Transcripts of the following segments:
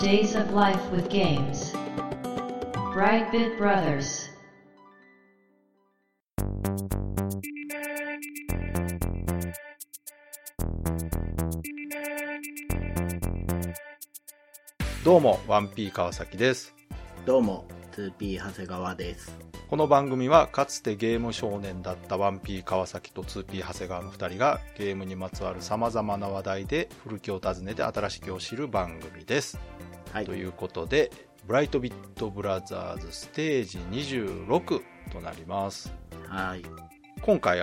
Days of Life with Games. Brightbit Brothers. どうも 1P 川崎です。 どうも 2P 長谷川です。 この番組はかつてゲーム少年だった 1P 川崎と 2P 長谷川の2人がゲームにまつわる様々な話題で古きを訪ねて新しきを知る番組です、はい、ということでブライトビットブラザーズステージ26となります。 はい。 今回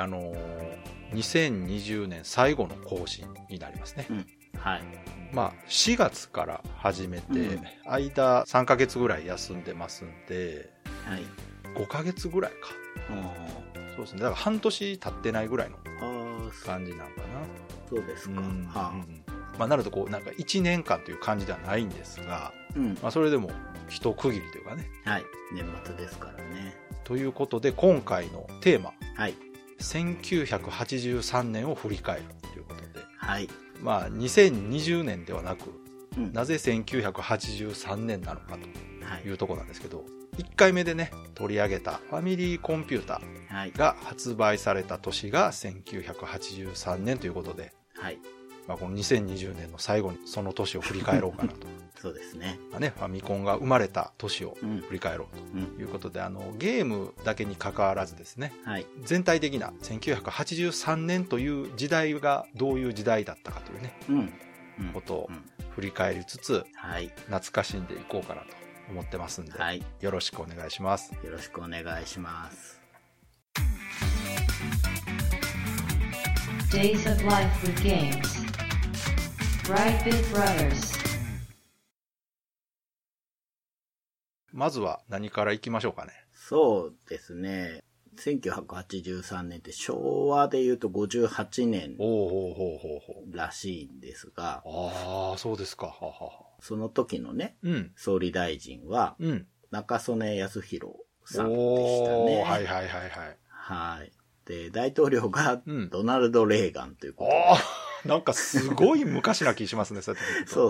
2020年最後の更新になりますね、 はい。 まあ4月から始めて、間3ヶ月ぐらい休んでますんで、 はい、 5ヶ月ぐらいか。そうですね。だから半年経ってないぐらいの感じなんかな。 そうですか。 まあなるとこうなんか1年間という感じではないんですが、まあそれでも一区切りというかね。 はい。年末ですからね。 ということで今回のテーマ、 はい、 1983年を振り返るということで、 はい。 まあ2020年ではなく、なぜ1983年なのかというところなんですけど、1回目でね取り上げたファミリーコンピューターが発売された年が1983年ということで、はい、まあ、この2020年の最後にその年を振り返ろうかなとそうですね。 まあね、ファミコンが生まれた年を振り返ろうということで、ゲームだけに関わらずですね、はい、全体的な1983年という時代がどういう時代だったかというね、ことを振り返りつつ、はい、懐かしんでいこうかなと思ってますんで、はい、よろしくお願いします。 よろしくお願いします。 Days of Life with Games. Brightbit Brothers. まずは何からいきましょうかね。 そうですね。1983年って昭和で言うと58年らしいんですが。 ああ、そうですか。 その時のね、総理大臣は、中曽根康弘さんでしたね。 はい。 はい。で、大統領がドナルド・レーガンということで。 なんかすごい昔な気しますね、そうやってそう。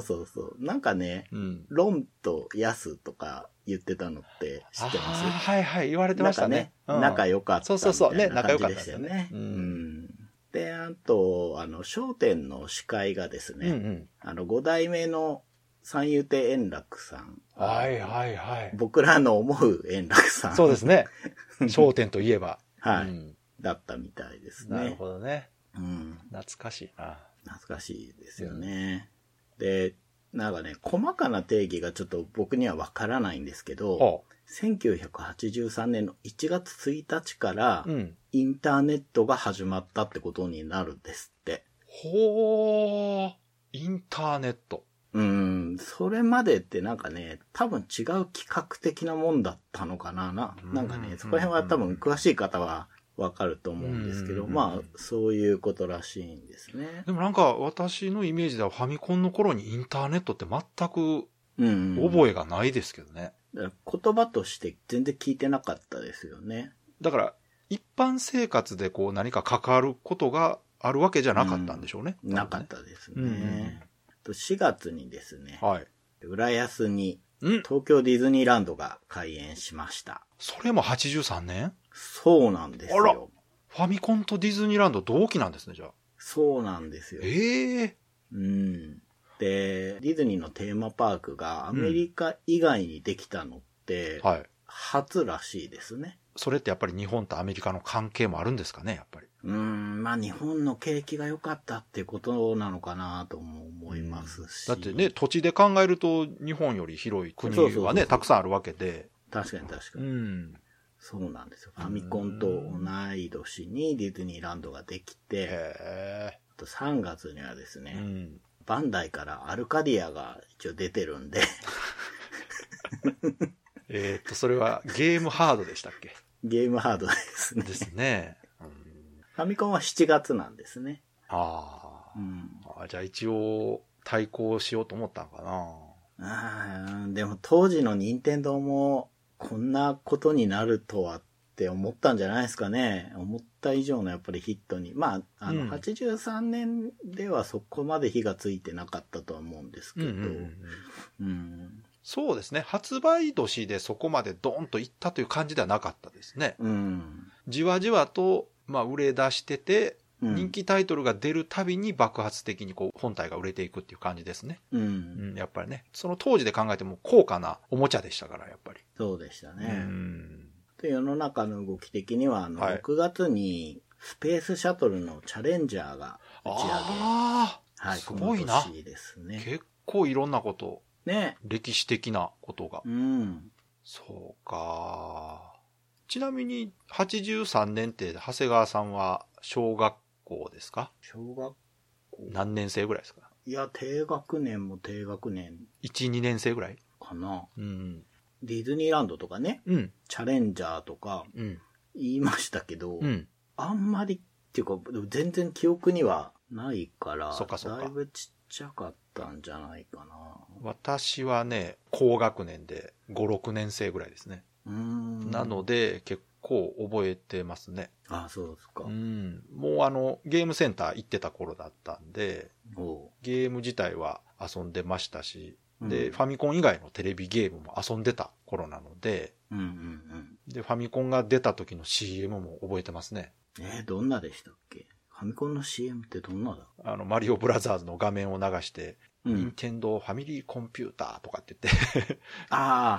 なんかね、ロンとヤスとか言ってたのって知ってます？ はい、言われてましたね。 仲良かったみたいな感じでしたよね。で、あと、笑点の司会がですね、5代目の三遊亭円楽さん。はい。僕らの思う円楽さん。 そうですね。笑点といえば。 はい。だったみたいですね。 なるほどね。懐かしいな。 懐かしいですよね。で、なんかね、細かな定義がちょっと僕にはわからないんですけど、1983年の1月1日から、インターネットが始まったってことになるんですって。 ほー、インターネット。 それまでってなんかね、多分違う企画的なもんだったのかな。なんかね、そこら辺は多分詳しい方はわかると思うんですけど、まあ、そういうことらしいんですね。 でもなんか私のイメージではファミコンの頃にインターネットって全く覚えがないですけどね。 だから言葉として全然聞いてなかったですよね。 だから一般生活でこう何か関わることがあるわけじゃなかったんでしょうね。 なかったですね。4月にですね、浦安に東京ディズニーランドが開園しました。 それも83年？ そうなんですよ。あら、 ファミコンとディズニーランド同期なんですね、じゃあ。 そうなんですよ。で、ディズニーのテーマパークがアメリカ以外にできたのって、初らしいですね。 それってやっぱり日本とアメリカの関係もあるんですかね、やっぱり。 まあ日本の景気が良かったっていうことなのかなとも思いますし。 だってね、土地で考えると日本より広い国はね、たくさんあるわけで。 確かに。そうなんですよ。ファミコンと同い年にディズニーランドができて、あと3月にはですね、バンダイからアルカディアが一応出てるんで。 それはゲームハードでしたっけ？ ゲームハードですね。 ですね。 ファミコンは7月なんですね。 じゃあ一応対抗しようと思ったのかな。でも当時の任天堂もこんなことになるとはって思ったんじゃないですかね。思っった以上のやっぱりヒットに、まあ、83年ではそこまで火がついてなかったとは思うんですけど、 そうですね。発売年でそこまでドーンといったという感じではなかったですね。じわじわと、まあ、売れ出してて、人気タイトルが出るたびに爆発的にこう本体が売れていくっていう感じですね。やっぱりね。その当時で考えても高価なおもちゃでしたから、やっぱり。 そうでしたね。で、世の中の動き的には、6月にスペースシャトルのチャレンジャーが打ち上げ。はい、 すごいな。 ですね。 結構いろんなこと。 ね。 歴史的なことが。そうか。ちなみに、83年って長谷川さんは小学校ですか？ 小学校。 何年生ぐらいですか？ いや、低学年も低学年。 1、2年生ぐらいかな。ディズニーランドとかね。チャレンジャーとか、言いましたけど、あんまりっていうか、全然記憶にはないから、だいぶちっちゃかったんじゃないかな。 私はね、高学年で5、6年生ぐらいですね。なので、結構覚えてますね。 あ、そうですか。 もうゲームセンター行ってた頃だったんで、ゲーム自体は遊んでましたし、で、ファミコン以外のテレビゲームも遊んでた頃なので、で、ファミコンが出た時の CM も覚えてますね。 どんなでしたっけ？ファミコンの CM ってどんなだ？ マリオブラザーズの画面を流して、任天堂ファミリーコンピューターとかって言って、淡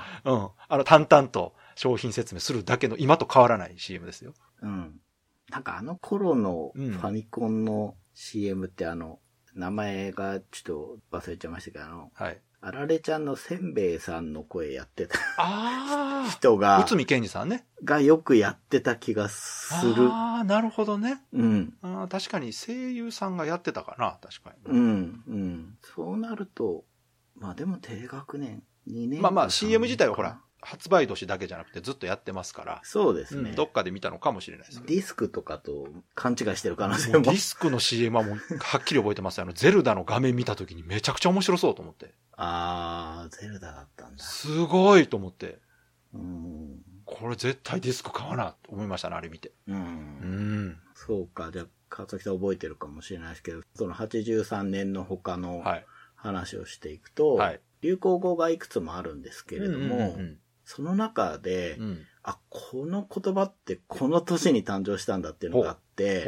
々と商品説明するだけの今と変わらない CM ですよ。 なんか頃のファミコンの CM って名前がちょっと忘れちゃいましたけど、あられちゃんのせんべいさんの声やってた人が、 内海健二さんね。 がよくやってた気がする。 なるほどね。確かに声優さんがやってたかな、確かに。そうなると、まあでも低学年、2年。 まあ CM 自体はほら、発売年だけじゃなくてずっとやってますから。 そうですね。 どっかで見たのかもしれないですけど。 ディスクとかと勘違いしてる可能性も。 ディスクの CM はもうはっきり覚えてます。ゼルダの画面見た時にめちゃくちゃ面白そうと思って。 ゼルダだったんだ。 すごいと思って。これ絶対ディスク買わなと思いましたね、あれ見て。 そうか。じゃあ、川崎さん覚えてるかもしれないですけど、その83年の他の話をしていくと、流行語がいくつもあるんですけれども、その中で、この言葉ってこの年に誕生したんだっていうのがあって、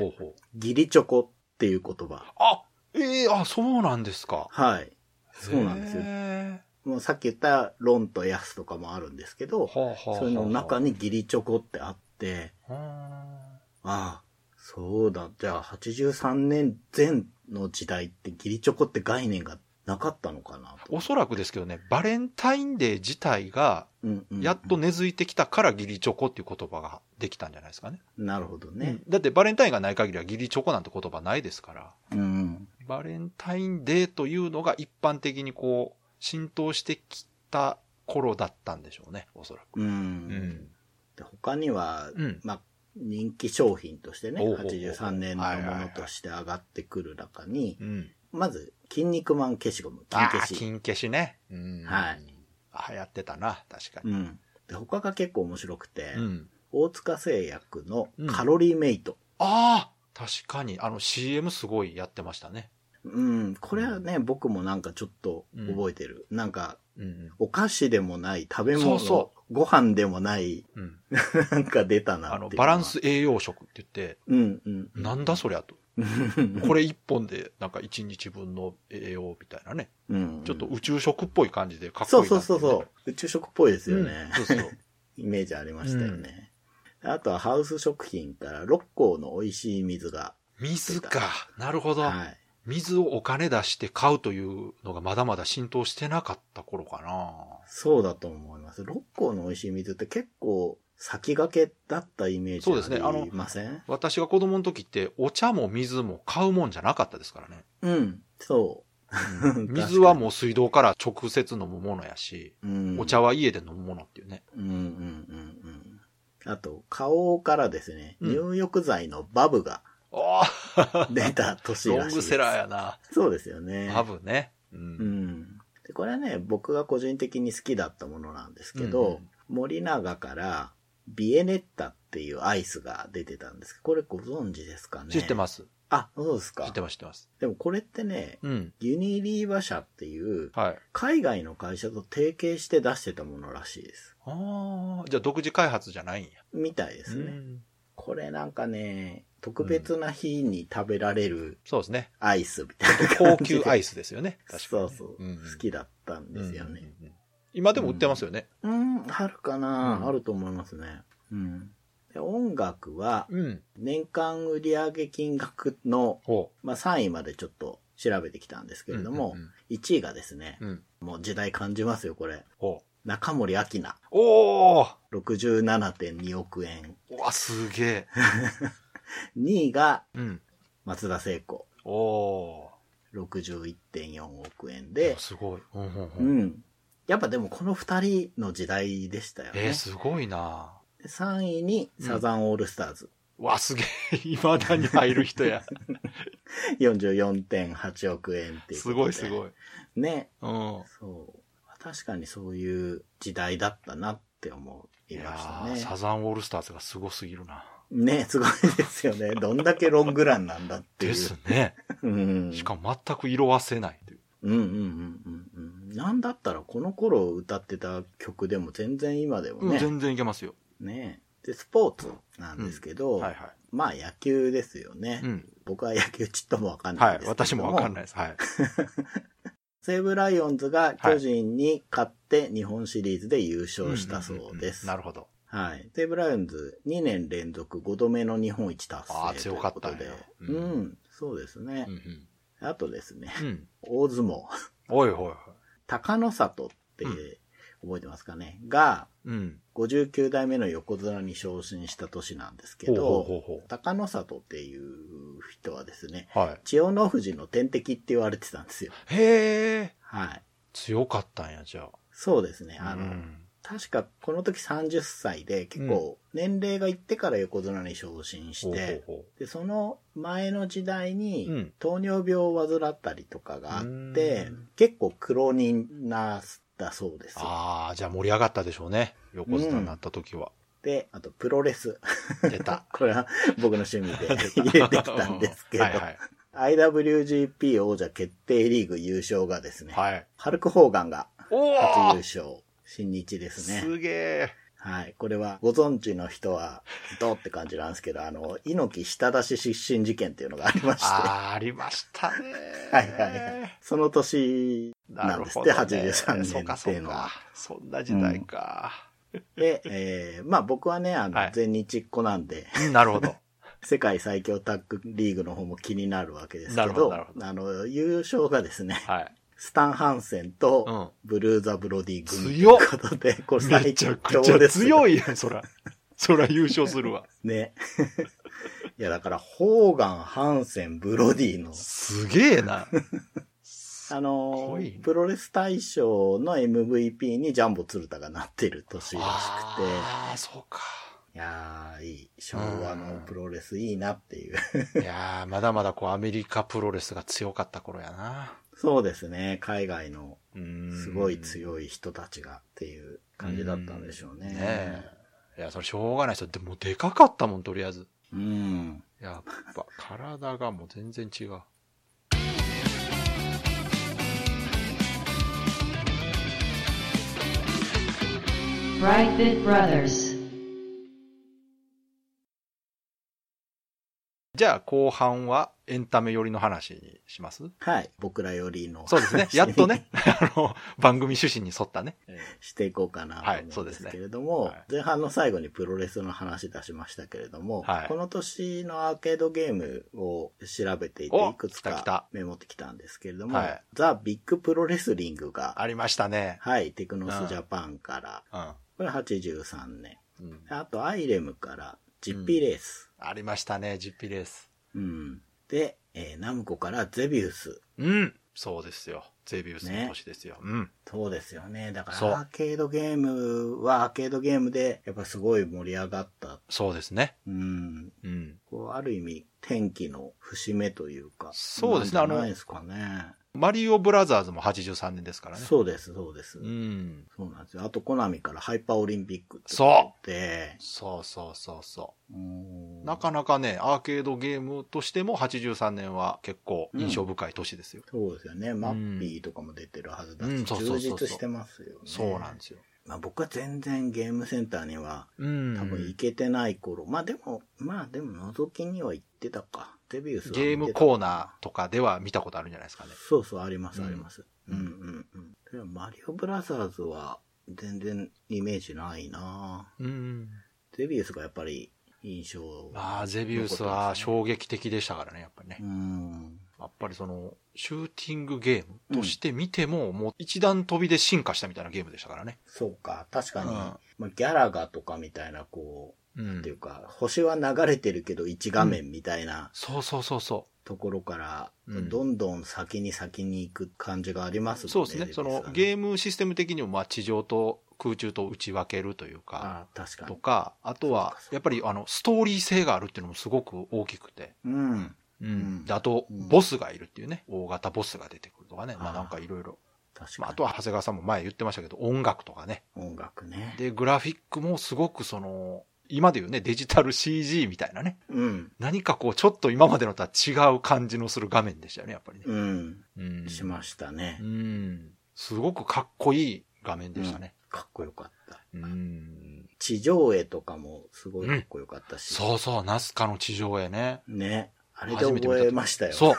ギリチョコっていう言葉。 そうなんですか。 はい。そうなんですよ。もうさっき言ったロンとヤスとかもあるんですけど、それの中にギリチョコってあって、そうだ。じゃあ83年前の時代ってギリチョコって概念がなかったのかなと。 おそらくですけどね、バレンタインデー自体が、やっと根付いてきたからギリチョコっていう言葉ができたんじゃないですかね。 なるほどね。 だってバレンタインがない限りはギリチョコなんて言葉ないですから。バレンタインデーというのが一般的にこう、浸透してきた頃だったんでしょうね、おそらく。 で他には、人気商品としてね、83年のものとして上がってくる中に、まず、筋肉マン消しゴム。 金消しね。 はい。 流行ってたな、確かに。 で他が結構面白くて、大塚製薬のカロリーメイト。 確かに、CM すごいやってましたね。 これはね、僕もなんかちょっと覚えてる。なんか、お菓子でもない、食べ物、ご飯でもない、なんか出たなって。 バランス栄養食って言って、なんだそりゃと。これ一本でなんか1日分の栄養みたいなね。ちょっと宇宙食っぽい感じでかっこいいな、 そう。宇宙食っぽいですよね。イメージありましたよね。あとはハウス食品から六甲の美味しい水が。 水か。なるほど。水をお金出して買うというのがまだまだ浸透してなかった頃かな。 そうだと思います。六甲の美味しい水って結構先駆けだったイメージありません？ 私が子供の時ってお茶も水も買うもんじゃなかったですからね。 そう。 水はもう水道から直接飲むものやし、お茶は家で飲むものっていうね。 あと、花王からですね、入浴剤のバブが出た年らしいです。 ロングセラーやな。 そうですよね。 バブね。 でこれはね、僕が個人的に好きだったものなんですけど、森永からビエネッタっっていうアイスが出てたんですけど、これご存知ですかね？ 知ってます。 あ、そうですか。 知ってます、知ってます。 でもこれってね、ユニリーバ社っていう、海外の会社と提携して出してたものらしいです。 ああ、じゃあ独自開発じゃないんや。 みたいですね。これなんかね、特別な日に食べられる、そうですね。アイスみたいな高級アイスですよね。確かに、 そうそう、好きだったんですよね。 今でも売ってますよね。 あるかな、あると思いますね。で音楽は、年間売上金額の、3位までちょっと調べてきたんですけれども、1位がですね、もう時代感じますよ、これ。中森明菜。67.2 億円。 うわ、すげえ。 2位が、松田聖子。61.4 億円で。 すごい。 やっぱでもこの2人の時代でしたよね。 すごいな。 3位にサザンオールスターズ。 わ、すげえ。未だに入る人や。 44.8 億円っていう。 すごいすごい。 ね。そう。確かにそういう時代だったなって思いましたね。 サザンオールスターズがすごすぎるな。 ね、すごいですよね。どんだけロングランなんだっていう。 ですね。しかも全く色褪せないという。 なんだったらこの頃歌ってた曲でも全然今でもね。 全然いけますよ。 ね。で、スポーツなんですけど、まあ野球ですよね。僕は野球ちっともわかんないですけど。 私もわかんないです。 西武ライオンズが巨人に勝って日本シリーズで優勝したそうです。 なるほど。 はい。西武ライオンズ2年連続5度目の日本一達成ということで。そうですね。あとですね、大相撲。高野里って覚えてますかねが、59代目の横綱に昇進した年なんですけど、高野里っていう人はですね、千代の富士の天敵って言われてたんですよ。 へー。 はい。 強かったんや、じゃあ。 そうですね。確かこの時30歳で結構年齢がいってから横綱に昇進して、でその前の時代に糖尿病を患ったりとかがあって、結構苦労人なだそうです。 ああ、じゃあ盛り上がったでしょうね。横綱になった時は。 で、あとプロレス。 出た。 これは僕の趣味で入れてきたんですけど、IWGP 王者決定リーグ優勝がですね、ハルク・ホーガンが初優勝。新日ですね。 すげえ。 はい。これはご存知の人はどうって感じなんですけど、猪木下出し失神事件っていうのがありまして。 ありましたね。 その年なんですって、83年っていうのは。 そんな時代か。 で、まあ僕はね、全日っ子なんで。 なるほど。 世界最強タッグリーグの方も気になるわけですけど、優勝がですね、スタン・ハンセンとブルーザ・ブロディ組ということで、これ最強です。 強いやん、そら優勝するわ。 ね。いや、だから、ホーガン、ハンセン、ブロディの。 すげえな。 プロレス大賞の MVP にジャンボ鶴田がなってる年らしくて。 ああ、そうか。 いやー、いい。昭和のプロレスいいなっていう。 いやー、まだまだアメリカプロレスが強かった頃やな。 そうですね。海外のすごい強い人たちがっていう感じだったんでしょうね。 いや、それしょうがない人でもでかかったもん、とりあえず。やっぱ体がもう全然違う。 Brightbit Brothers。 じゃあ後半はエンタメ寄りの話にします？ はい。僕ら寄りの。 そうですね。やっとね、番組趣旨に沿ったね。 していこうかなと思うんですけれども、前半の最後にプロレスの話出しましたけれども、この年のアーケードゲームを調べていて、いくつかメモってきたんですけれども、ザ・ビッグプロレスリングがありましたね。 はい。テクノスジャパンから、これ83年。あと、アイレムから、ジッピーレース。 ありましたね、ジッピーレース。 で、ナムコからゼビウス。 そうですよ。ゼビウスの年ですよ。 そうですよね。だからアーケードゲームはアーケードゲームでやっぱすごい盛り上がった。 そうですね。 こうある意味天気の節目というか。 そうですね。 ないですかね。 マリオブラザーズも83年ですからね。 そうです、そうです。 うん。 そうなんですよ。あと、コナミからハイパーオリンピックってそう。なかなかね、アーケードゲームとしても83年は結構印象深い年ですよ。 そうですよね。マッピーとかも出てるはずだし、充実してますよね。 そうなんですよ。 まあ僕は全然ゲームセンターには多分行けてない頃、まあでも覗きには行ってたか。デビュースはゲームコーナーとかでは見たことあるんじゃないですかね。 そうそう、あります、あります。でもマリオブラザーズは全然イメージないな。デビュースがやっぱり印象、 ゼビウスは衝撃的でしたからね、やっぱりね。やっぱりその、シューティングゲームとして見ても、もう一段飛びで進化したみたいなゲームでしたからね。 そうか、確かに、まあ、ギャラガとかみたいな、こう、っていうか、星は流れてるけど一画面みたいな、 そう。 ところから、どんどん先に行く感じがありますもんね。 そうですね。その、ゲームシステム的にも、まあ、地上と空中と打ち分けるというか、 確かにとか、あとは、やっぱりストーリー性があるっていうのもすごく大きくて。であと、ボスがいるっていうね、大型ボスが出てくるとかね、まあなんかいろいろ。まあ、あとは長谷川さんも前言ってましたけど、音楽とかね。 音楽ね。 で、グラフィックもすごくその、今で言うね、デジタル CG みたいなね。何かこう、ちょっと今までのとは違う感じのする画面でしたよね、やっぱりね。 しましたね。 すごくかっこいい画面でしたね。 かっこよかった。地上絵とかもすごいかっこよかったし。 そう、ナスカの地上絵ね。 ね。あれで覚えましたよ。 そう。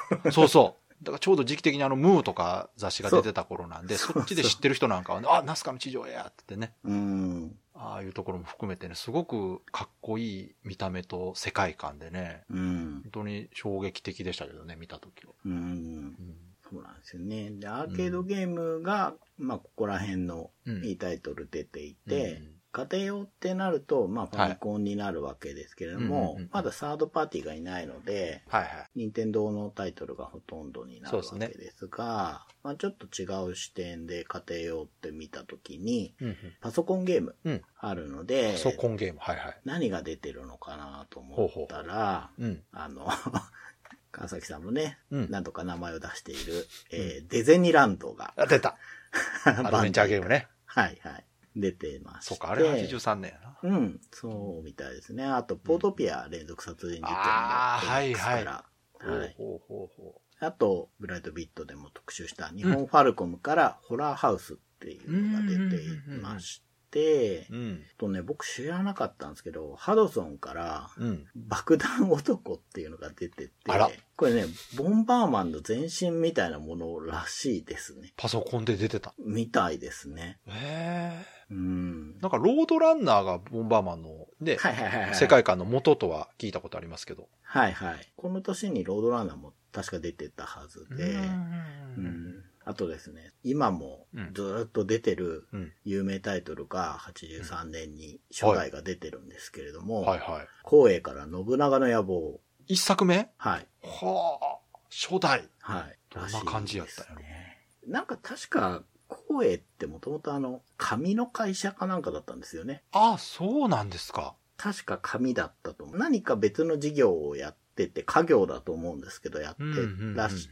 だからちょうど時期的にムーとか雑誌が出てた頃なんで、そっちで知ってる人なんかはね、ナスカの地上絵やってね。ああいうところも含めてね、すごくかっこいい見た目と世界観でね、本当に衝撃的でしたけどね、見たときは。そうなんですよね。で、アーケードゲームが、まあ、ここら辺のいいタイトル出ていて、家庭用ってなると、まあ、ファミコンになるわけですけれども、まだサードパーティーがいないので、任天堂のタイトルがほとんどになるわけですが、まあ、ちょっと違う視点で家庭用って見たときに、パソコンゲームあるので、 パソコンゲーム、 何が出てるのかなと思ったら、川崎さんもね、何とか名前を出している、デゼニランドが。 出たアドベンチャーゲームね。 出てまして。 そうか、あれ83年やな。そうみたいですね。あと、ポートピア連続殺人事件もから。あと、ブライトビットでも特集した日本ファルコムからホラーハウスっていうのが出ていまして、僕知らなかったんですけど、ハドソンから爆弾男っていうのが出てて、これね、ボンバーマンの前身みたいなものらしいですね。 パソコンで出てたみたいですね。 なんかロードランナーがボンバーマンのね、世界観の元とは聞いたことありますけど。 この年にロードランナーも確か出てたはずで、あとですね、今もずっと出てる有名タイトルが83年に初代が出てるんですけれども、光栄から信長の野望。 一作目？ はあ、初代。どんな感じやったよね。なんか確か、光栄ってもともと紙の会社かなんかだったんですよね。 そうなんですか。 確か紙だったと思う。何か別の事業をやってて、家業だと思うんですけど、やってらして、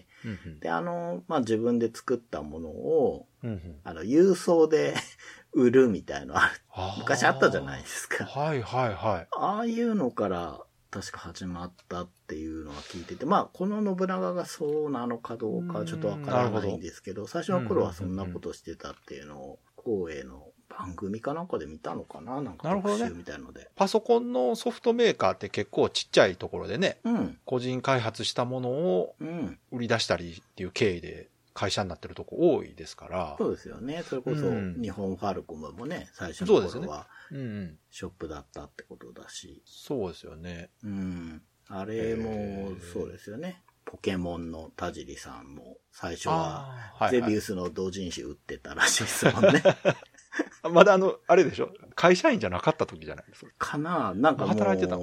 で、まあ、自分で作ったものを、郵送で売るみたいなの昔あったじゃないですか。ああいうのから確か始まったっていうのは聞いてて、まあ、この信長がそうなのかどうかはちょっとわからないんですけど、最初の頃はそんなことしてたっていうのを、光栄の番組かなんかで見たのかな、なんか特集みたいので、 パソコンのソフトメーカーって結構ちっちゃいところでね、個人開発したものを売り出したりっていう経緯で会社になってるとこ多いですから。 そうですよね。それこそ日本ファルコムもね、最初の頃はショップだったってことだし。 そうですよね。 あれもそうですよね。ポケモンの田尻さんも最初はゼビウスの同人誌売ってたらしいですもんね。 まだあれでしょ、会社員じゃなかった時じゃないですか。なんかもう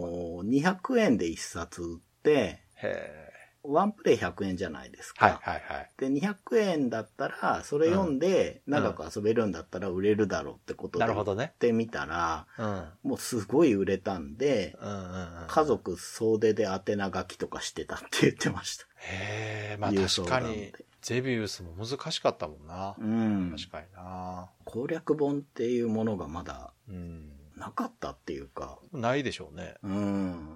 200円で一冊売って、ワンプレイ100円じゃないですか。で、200円だったら、それ読んで長く遊べるんだったら売れるだろうってことで売ってみたら、もうすごい売れたんで、家族総出で宛名書きとかしてたって言ってました。 まあ確かに、 ゼビウスも難しかったもんな。うん。確かにな。 攻略本っていうものがまだ、なかったっていうか。 ないでしょうね。 うん。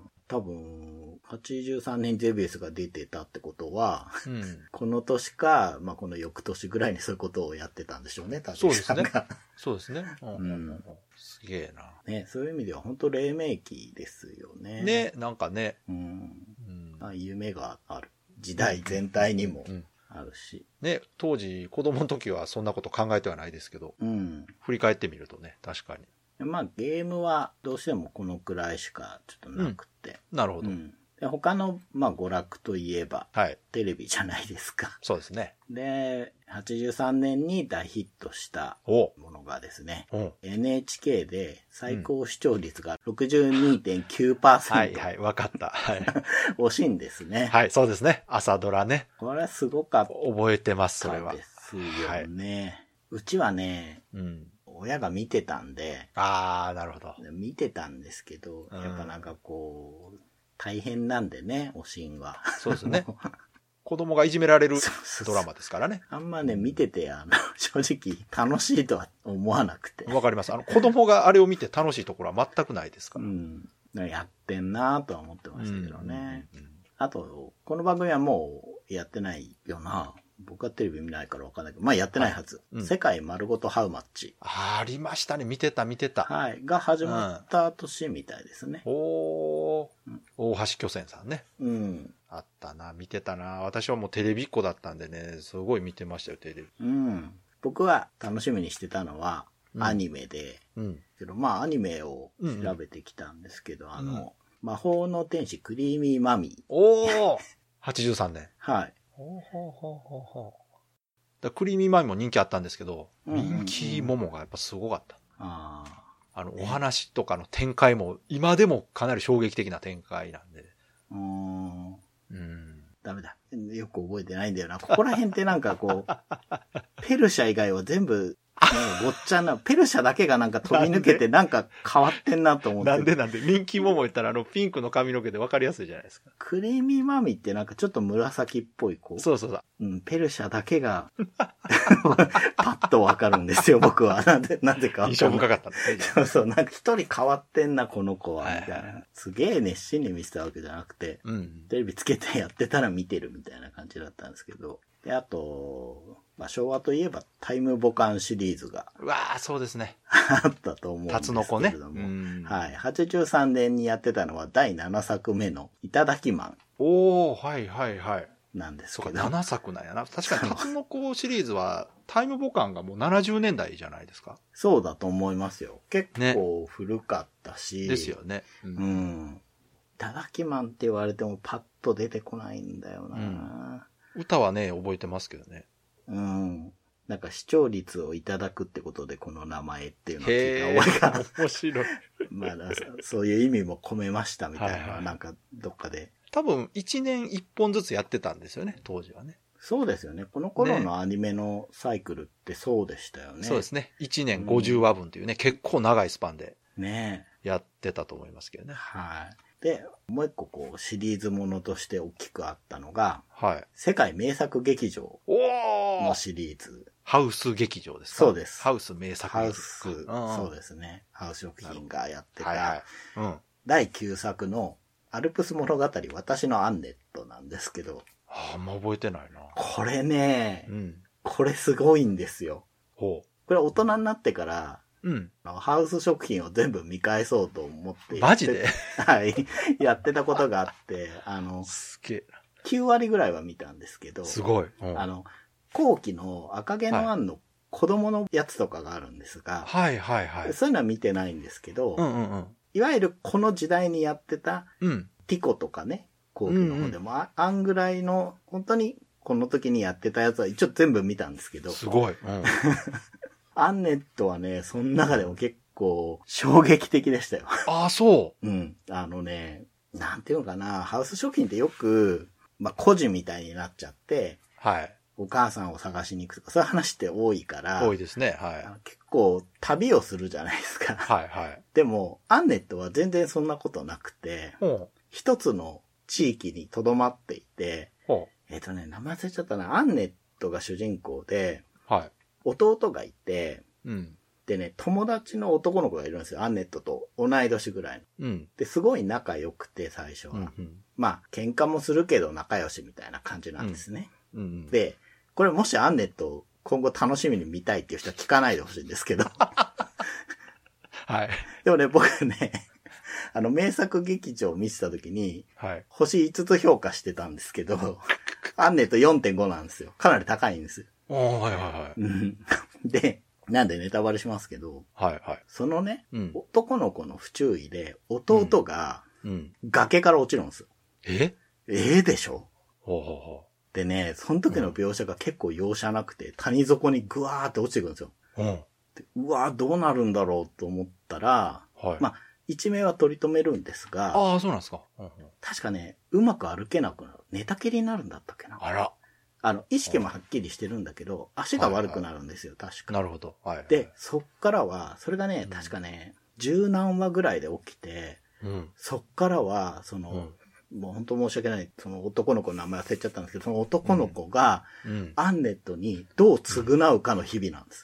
多分、83年ゼビウスが出てたってことは、この年か、まあこの翌年ぐらいにそういうことをやってたんでしょうね、 そうですね。そうですね。すげえな。 ね、そういう意味では本当黎明期ですよね。 ね、なんかね。 夢がある。時代全体にもあるし。 ね、当時子供の時はそんなこと考えてはないですけど、振り返ってみるとね、確かに。 まあゲームはどうしてもこのくらいしかちょっとなくて。 なるほど。 で他の、まあ娯楽といえば、テレビじゃないですか。 そうですね。 で、83年に大ヒットしたものがですね、NHK で最高視聴率が 62.9%。 はいはい、わかった。はい。 惜しいんですね。 はい、そうですね。朝ドラね。 これはすごかった。 覚えてます、それは。 ですよね。うちはね、親が見てたんで。 ああ、なるほど。 見てたんですけど、やっぱなんかこう、大変なんでね、おしんは。 そうですね。子供がいじめられるドラマですからね。 あんまね、見てて、正直楽しいとは思わなくて。 わかります。子供があれを見て楽しいところは全くないですから。 やってんなとは思ってましたけどね。あと、この番組はもうやってないよな。僕はテレビ見ないからわかんないけど、まあやってないはず。世界丸ごとハウマッチ。 ありましたね。見てた。 はい。が始まった年みたいですね。 大橋巨泉さんね。あったな。見てたな。私はもうテレビっ子だったんでね、すごい見てましたよ、テレビ。 僕は楽しみにしてたのは、アニメで。けど、まあアニメを調べてきたんですけど、魔法の天使クリーミーマミー。 83年。 はい。 クリーミーマミも人気あったんですけど、ミンキーモモがやっぱすごかった。お話とかの展開も、今でもかなり衝撃的な展開なんで。 ダメだ。よく覚えてないんだよな。ここら辺ってなんかこう、ペルシャ以外は全部、ごっちゃな、ペルシャだけがなんか飛び抜けてなんか変わってんなと思って。 なんでミンキーモモ言ったらピンクの髪の毛で分かりやすいじゃないですか。 クリーミーマミってなんかちょっと紫っぽい子。 そう。 ペルシャだけが、パッと分かるんですよ、僕は。なんでか。 印象深かったんですね。なんか一人変わってんな、この子は、みたいな。すげえ熱心に見せたわけじゃなくて、テレビつけてやってたら見てるみたいな感じだったんですけど。で、あと、まあ、昭和といえばタイムボカンシリーズが。 そうですね。 あったと思うんですけれども。 タツノコね。 はい。83年にやってたのは第7作目のいただきマン。 はい。 なんですけど。 そうか、7作なんやな。確かにタツノコシリーズはタイムボカンがもう70年代じゃないですか。 そうだと思いますよ。結構古かったし。 ですよね。 いただきマンって言われてもパッと出てこないんだよな。 歌はね、覚えてますけどね。 なんか視聴率をいただくってことでこの名前っていうのを聞いた覚えが。 面白い。 まあ、そういう意味も込めましたみたいなのはなんかどっかで。 多分1年1本ずつやってたんですよね、当時はね。 そうですよね。この頃のアニメのサイクルってそうでしたよね。 そうですね。1年50話分というね、結構長いスパンで。 ねやってたと思いますけどね。 はい。で、もう一個こうシリーズものとして大きくあったのが、 はい。 世界名作劇場のシリーズ。 ハウス劇場ですか？ そうです。 ハウス名作劇場。そうですね。ハウス食品がやってた、第9作のアルプス物語私のアンネットなんですけど。 あんま覚えてないな。 これね、これすごいんですよ。これ大人になってから、ハウス食品を全部見返そうと思ってマジではい。やってたことがあって、 すげえ。 9割ぐらいは見たんですけど、 すごい。 後期の赤毛のアンの子供のやつとかがあるんですが、そういうのは見てないんですけど、いわゆるこの時代にやってた、ティコとかね、後期の方でも、あんぐらいの、本当にこの時にやってたやつは一応全部見たんですけど、 すごい。 アンネットはね、その中でも結構衝撃的でしたよ。 ああ、そう。 なんていうのかな、ハウス食品ってよく、まあ、孤児みたいになっちゃって、お母さんを探しに行くとか、そういう話って多いから、 多いですね。 結構旅をするじゃないですか。でも、アンネットは全然そんなことなくて、一つの地域に留まっていて、名前忘れちゃったな、アンネットが主人公で、 はい。 弟がいて、 うん。 でね、友達の男の子がいるんですよ。アンネットと同い年ぐらいの。 うん。 で、すごい仲良くて、最初は。 うんうん、 まあ、喧嘩もするけど仲良しみたいな感じなんですね。 うんうん、 で、これもしアンネット今後楽しみに見たいっていう人は聞かないでほしいんですけど。 はい。 でもね、僕ね、名作劇場を見てた時に、 はい、 星5つ評価してたんですけど、アンネット 4.5 なんですよ。かなり高いんですよ。 はいはいはい。 で、なんでネタバレしますけど、 はいはい。 そのね、 うん、 男の子の不注意で、弟が、崖から落ちるんですよ。でしょ？ ほうほうほう。 でね、その時の描写が結構容赦なくて、谷底にぐわーって落ちてくるんですよ。でうわーどうなるんだろうと思ったら、はい、まあ、一命は取り留めるんですが、 ああ、そうなんですか。 確かね、うまく歩けなくなる。寝たきりになるんだったっけな。 あら。 意識もはっきりしてるんだけど、足が悪くなるんですよ、はいはい、確か。 なるほど。はい、はい。 で、そっからは、それがね、確かね、十何話ぐらいで起きて、そっからは、もう本当申し訳ない、その男の子の名前忘れちゃったんですけど、その男の子が、アンネットにどう償うかの日々なんです。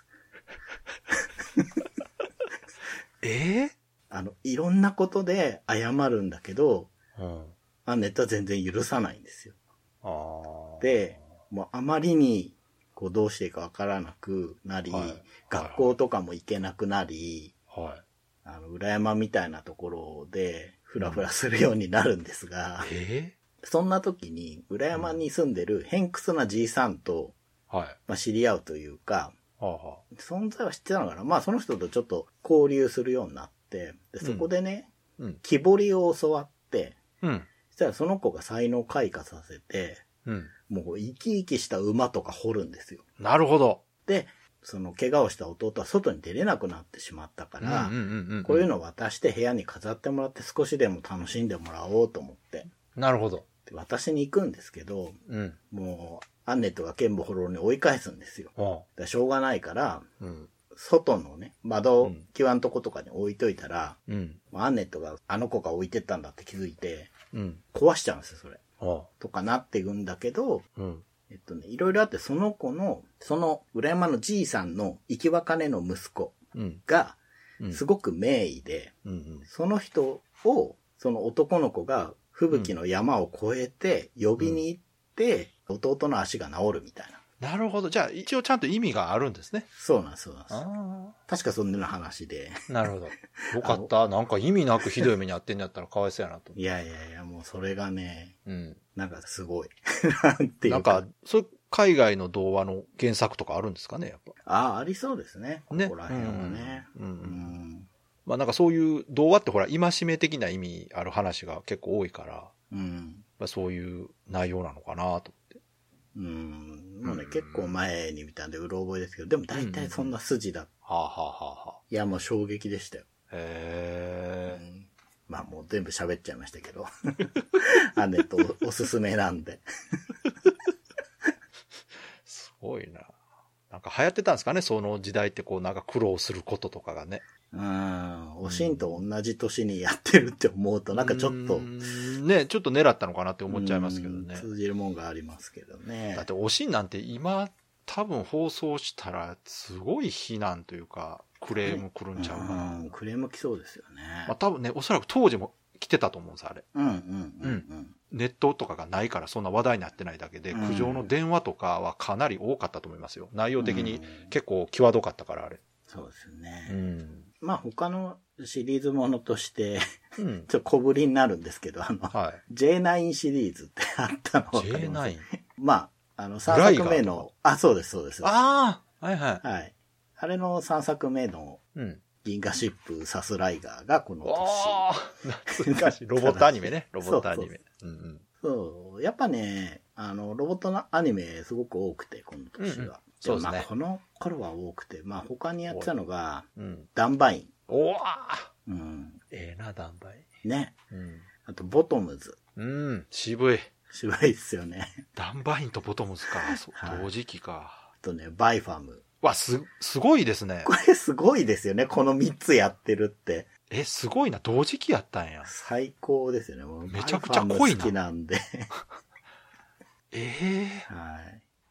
いろんなことで謝るんだけど、アンネットは全然許さないんですよ。で、もうあまりにこうどうしていいかわからなくなり、はい、学校とかも行けなくなり、はい、裏山みたいなところでフラフラするようになるんですが、そんな時に裏山に住んでる偏屈なじいさんと、はい、まあ、知り合うというか、存在は知ってたのかな。まあその人とちょっと交流するようになって、でそこでね、木彫りを教わって、そしたらその子が才能開花させて、もう生き生きした馬とか掘るんですよ。 なるほど。 で、その怪我をした弟は外に出れなくなってしまったから、こういうのを渡して部屋に飾ってもらって少しでも楽しんでもらおうと思って。 なるほど。 で渡しに行くんですけど、もうアンネットがケンボホロに追い返すんですよ。だしょうがないから、外のね、窓際のとことかに置いといたら、アンネットがあの子が置いてったんだって気づいて、壊しちゃうんですよ、それ。とかなっていくんだけど、いろいろあってその子の、その裏山のじいさんの生き別れの息子が、すごく名医で、その人を、その男の子が吹雪の山を越えて呼びに行って、弟の足が治るみたいな。 なるほど。じゃあ一応ちゃんと意味があるんですね。 そうなんです、そうなんです。確かそんな話で。 なるほど。よかった。なんか意味なくひどい目にあってんやったらかわいそうやなと。 いやいやいや、もうそれがね、なんかすごい。 なんか、海外の童話の原作とかあるんですかね、やっぱ。 ありそうですね。ここら辺はね。 まあなんかそういう童話ってほら、戒め的な意味ある話が結構多いから、そういう内容なのかなと思って。 もうね、結構前に見たんでうろ覚えですけど、でも大体そんな筋だ。いや、もう衝撃でしたよ。まあもう全部喋っちゃいましたけど。アンネットおすすめなんで。 すごいな。なんか流行ってたんですかね、その時代ってこうなんか苦労することとかがね。 おしんと同じ年にやってるって思うとなんかちょっと。 ね、ちょっと狙ったのかなって思っちゃいますけどね。 通じるもんがありますけどね。 だっておしんなんて今多分放送したらすごい非難というかクレーム来るんちゃうかな。 クレーム来そうですよね。 まあ多分ね、おそらく当時も来てたと思うんです、あれ。ネットとかがないからそんな話題になってないだけで、苦情の電話とかはかなり多かったと思いますよ。内容的に結構際どかったから、あれ。 そうですね。まあ他のシリーズものとして、ちょっと小ぶりになるんですけど、J9 シリーズってあったの分かります？ J9？ まあ、3作目の、そうです、そうです。 はいはい。 はい。あれの3作目の、銀河シップサスライガーがこの年。 懐かしい。ロボットアニメね。ロボットアニメ。 そう。やっぱね、ロボットのアニメすごく多くて、この年は。 そうですね。 まあ、この頃は多くて、まあ、他にやってたのが、ダンバイン。 ええな、ダンバイン。ね。あと、ボトムズ。 渋い。 渋いっすよね。 ダンバインとボトムズか。同時期か。 あとね、バイファム。 すごいですね。 これすごいですよね。この3つやってるって。 すごいな。同時期やったんや。 最高ですよね。 めちゃくちゃ濃いな。 好きなんで。 はい。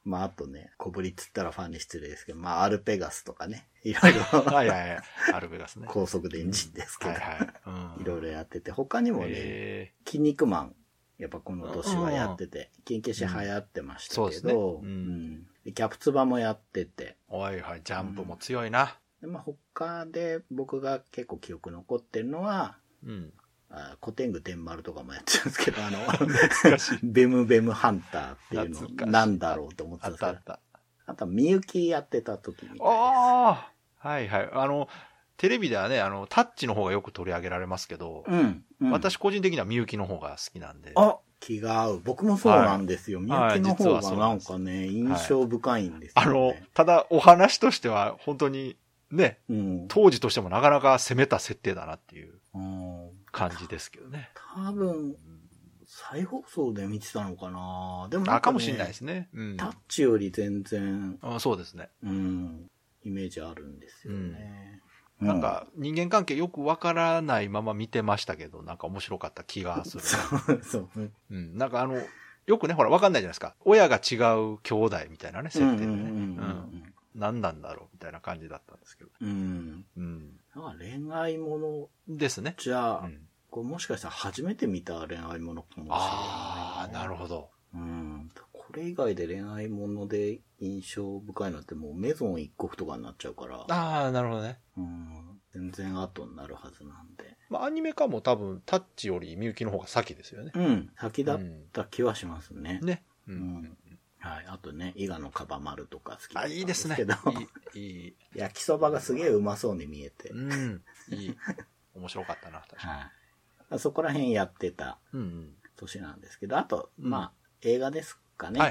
まああとね、小ぶりっつったらファンに失礼ですけど、まあアルペガスとかね、いろいろ。 はいはいはい。アルペガスね。 高速電池ですけど。 はいはい。 いろいろやってて、他にもね、筋肉マン、やっぱこの年はやってて、金消し流行ってましたけど、 そうですね。 キャプツバもやってて。 はいはい、ジャンプも強いな。 でまあ、他で僕が結構記憶残ってるのは、コテングテンマルとかもやってるんですけど、ベムベムハンターっていうのなんだろうと思ってたんですけど。あとはみゆきやってた時みたいです。 ああはいはい。テレビではね、タッチの方がよく取り上げられますけど、私個人的にはみゆきの方が好きなんで。 気が合う。僕もそうなんですよ。みゆきの方がなんかね、印象深いんですよね。 ただお話としては本当にね、当時としてもなかなか攻めた設定だなっていう感じですけどね。 多分、再放送で見てたのかな。でもかもしれないですね。 タッチより全然、 そうですね。 イメージあるんですよね。 なんか人間関係よくわからないまま見てましたけど、なんか面白かった気がする。 そう。 なんかよくね、ほらわかんないじゃないですか。親が違う兄弟みたいなね、設定でね。何なんだろうみたいな感じだったんですけど。なんか恋愛ものですね。じゃあ、これもしかしたら初めて見た恋愛ものかもしれない。 ああ、なるほど。 これ以外で恋愛もので印象深いのってもうメゾン一国とかになっちゃうから。 ああ、なるほどね。 全然後になるはずなんで。 まあアニメ化も多分タッチよりみゆきの方が先ですよね。 先だった気はしますね。 ね。 はい。あとね、伊賀のカバマルとか好きだったんいいですね。いい。 焼きそばがすげえうまそうに見えて。 いい。面白かったな、確かに。そこら辺やってた年なんですけど、あと、まあ、映画ですかね。はい。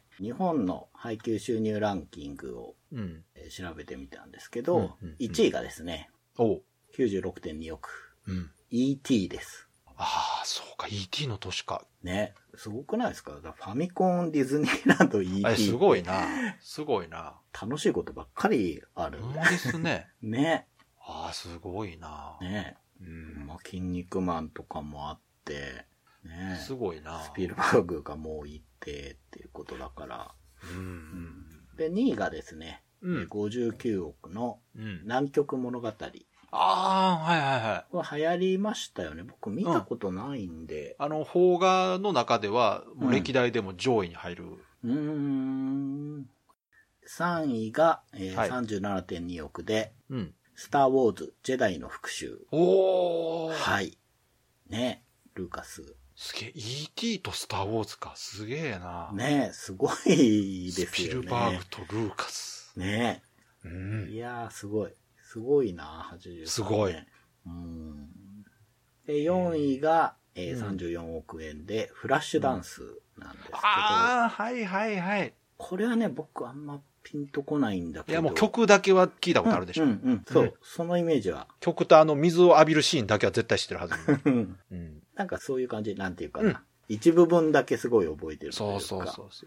日本の配給収入ランキングを調べてみたんですけど、1位がですね、96.2 億。E.T. です。 ああ、そうか、E.T. の年か。 ね。すごくないですか？ファミコン、ディズニーランド、E.T. すごいな。すごいな。 楽しいことばっかりある。 ほんまですね。 ね。 ああ、すごいな。 ね。まあ、筋肉マンとかもあって、ね。 すごいな。 スピルバーグがもう行ってっていうことだから。で、2位がですね、59億の南極物語。 ああ、はいはいはい。 これ流行りましたよね。僕見たことないんで。 邦画の中では、歴代でも上位に入る。 3位が、37.2 億で、スター・ウォーズ、ジェダイの復讐。はい。ね、ルーカス。 すげえ、E.T. とスター・ウォーズか。すげえな。 ね、すごいですよね。 スピルバーグとルーカス。 ね。いやー、すごい。すごいな、83年。 すごい。 で、4位が、34億円で、フラッシュダンスなんですけど。 ああ、はいはいはい。 これはね、僕あんまピンとこないんだけど。 いや、もう曲だけは聞いたことあるでしょ。 そう、そのイメージは。 曲と水を浴びるシーンだけは絶対知ってるはず。 なんかそういう感じ、なんていうかな。一部分だけすごい覚えてるというか。 そう。